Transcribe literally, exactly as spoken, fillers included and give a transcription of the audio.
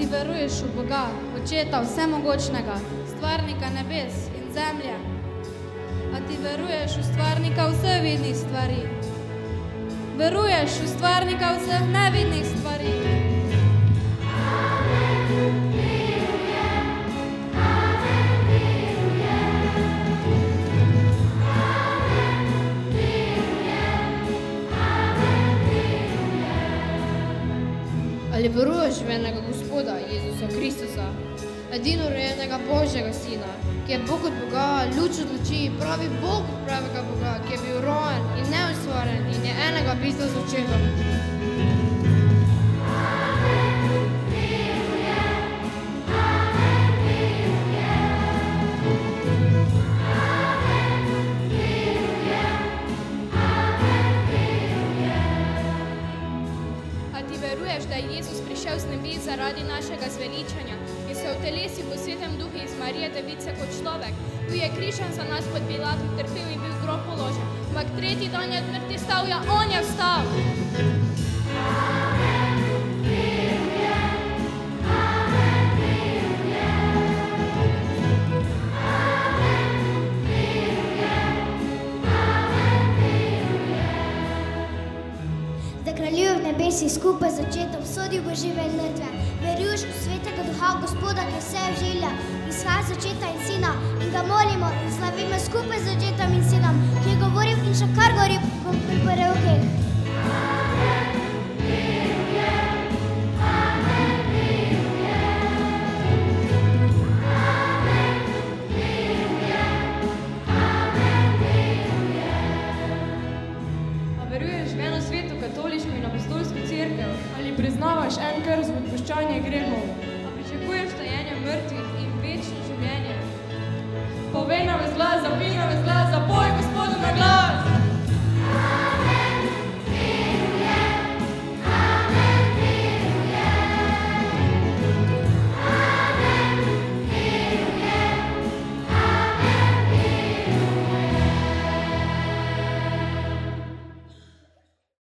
veruješ v Boga, Očeta vsemogočnega, stvarnika nebes in zemlje? A ti veruješ v stvarnika vseh vidnih stvari? Veruješ v stvarnika vseh nevidnih stvari? Ali veruješ v enega Gospoda, Jezusa Kristusa, edino rojenega Božjega Sina, ki je Bog od Boga, luč od luči, pravi Bog od pravega Boga, ki je bil rojen in neustvarjen in je enega bistva z Očetom? Da je Jezus prišel z nebes zaradi našega zveličanja in se utelesil v Svetem Duhu iz Marije Device kot človek. Bil je križan za nas pod Pilatom, trpel in bil v grob položen. Ampak tretji dan je od mrtvih vstal, ja, on je vstal. Kraljuj v nebesi skupaj z Očetom, sodi v žive in mrtve. Veruješ v Svetega Duha, Gospoda, ki vse oživlja, izhaja z Očeta in Sina, in ga molimo in slavimo skupaj z Očetom in Sinom, ki je govoril in še kar govori pri prerokih. Priznavaš en krst v odpuščanje grehov? A pričakuješ stajenje mrtvih in večno življenje? Povej nam z glas, zapij nam z